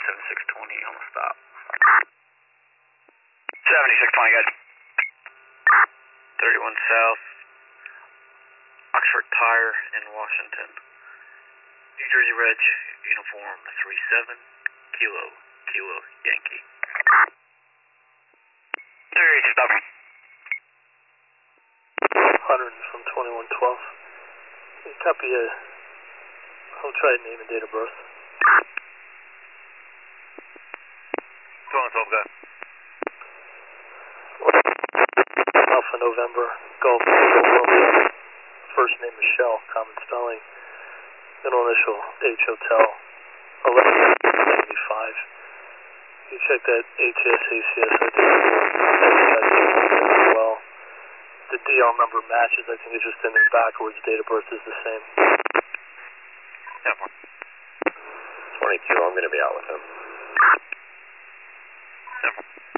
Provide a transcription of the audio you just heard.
7620 on the stop. 7620, guys. 31 South, Oxford Tire in Washington. New Jersey Reg, uniform 37, Kilo Yankee. 38, stop. 100 from 2112. Copy I'll try name and date of birth. 2112, guys. Alpha November, Golf Romeo. First name Michelle, common spelling. Middle initial H Hotel, 1175. You check that ATS ACS as well. The DL number matches, I think it's just in there backwards. Date of birth is the same. Yeah, 22, I'm going to be out with him. yeah.